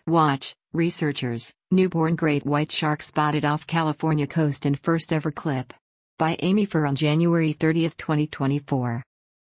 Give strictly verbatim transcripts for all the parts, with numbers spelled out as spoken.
Watch, researchers, newborn great white shark spotted off California coast in first ever clip. By Amy Furr on January thirtieth, twenty twenty-four.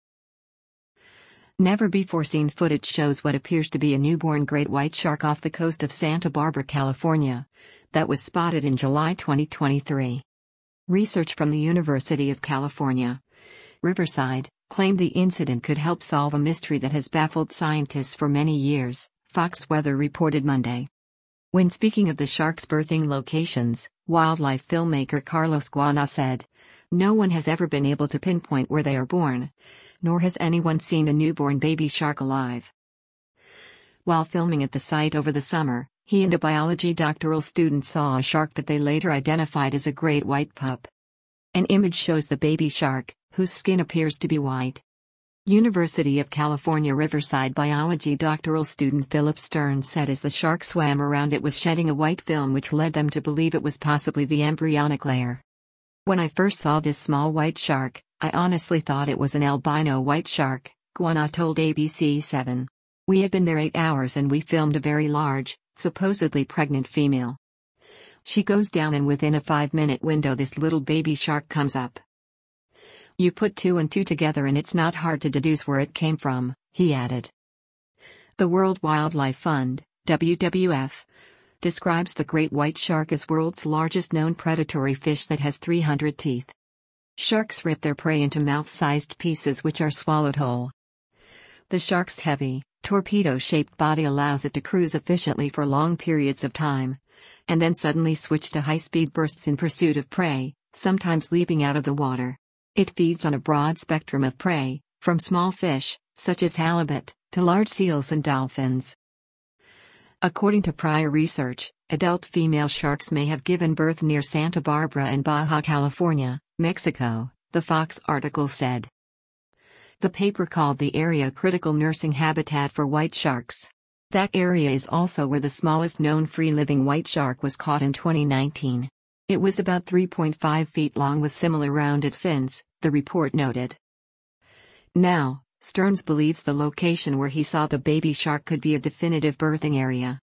Never before seen footage shows what appears to be a newborn great white shark off the coast of Santa Barbara, California, that was spotted in July twenty twenty-three. Research from the University of California, Riverside, claimed the incident could help solve a mystery that has baffled scientists for many years, Fox Weather reported Monday. When speaking of the shark's birthing locations, wildlife filmmaker Carlos Guana said, "No one has ever been able to pinpoint where they are born, nor has anyone seen a newborn baby shark alive." While filming at the site over the summer, he and a biology doctoral student saw a shark that they later identified as a great white pup. An image shows the baby shark, whose skin appears to be white. University of California Riverside biology doctoral student Philip Stearns said as the shark swam around it was shedding a white film which led them to believe it was possibly the embryonic layer. "When I first saw this small white shark, I honestly thought it was an albino white shark," Guana told A B C seven. "We had been there eight hours and we filmed a very large, supposedly pregnant female. She goes down and within a five-minute window this little baby shark comes up. You put two and two together and it's not hard to deduce where it came from," he added. The World Wildlife Fund, W W F, describes the great white shark as world's largest known predatory fish that has three hundred teeth. Sharks rip their prey into mouth-sized pieces which are swallowed whole. The shark's heavy, torpedo-shaped body allows it to cruise efficiently for long periods of time, and then suddenly switch to high-speed bursts in pursuit of prey, sometimes leaping out of the water. It feeds on a broad spectrum of prey, from small fish, such as halibut, to large seals and dolphins. According to prior research, adult female sharks may have given birth near Santa Barbara and Baja California, Mexico, the Fox article said. The paper called the area critical nursing habitat for white sharks. That area is also where the smallest known free-living white shark was caught in twenty nineteen. It was about three point five feet long with similar rounded fins, the report noted. Now, Stearns believes the location where he saw the baby shark could be a definitive birthing area.